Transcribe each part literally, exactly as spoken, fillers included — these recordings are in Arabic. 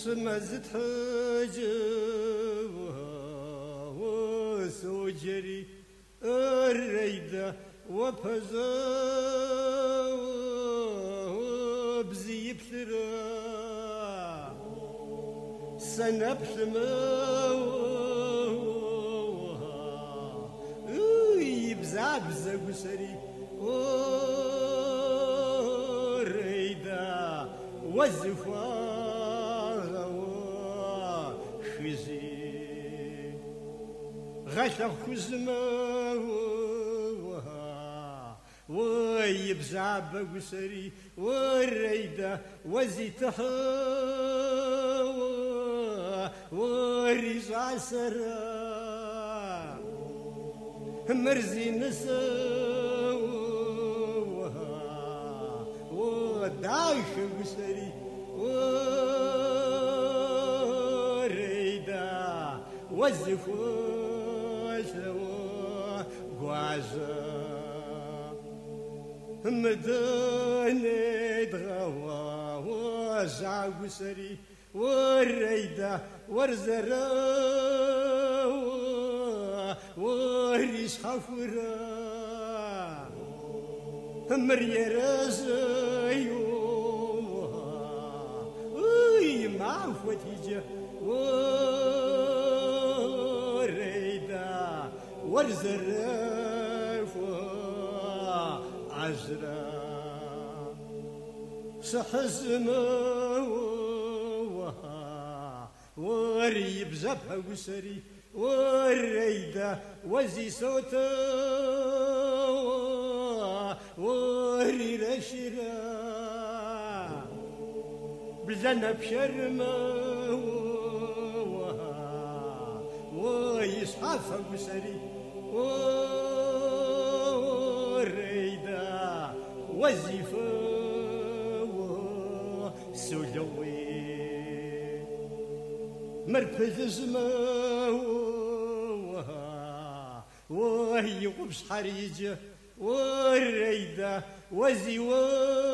سمزت حجب وسوجري الريدة وبزا وبزي بثرا سنبثما يبزع بزا قسري الريدة والزفار وخزي غثق خزما ويبزع بقسري والريدة وزيتها ورجع سرا مرزي نسوها ودايش قسري وريدة والزفوش وقعزة مدني دغوا وزع قسري والريدة ورزرا وريش خفرا مريرا زيوها وي معفتي والريدة ورزرا عزرا سحزما وريب زبها قسري والريدة وزي صوتا وري رشرا بزنب شرما ويصحفها قسري والريدة وزيفا سلوي مركز زماوها وهي قبس حريجة والريدة وزيوا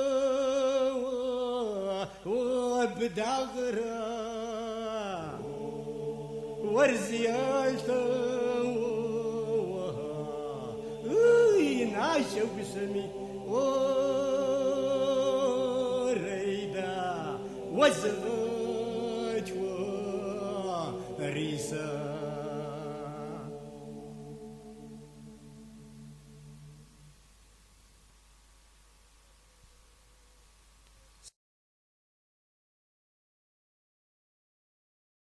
وبدغرا ورزيالتا ينعشوا بسمي والريدة وزغت ريسا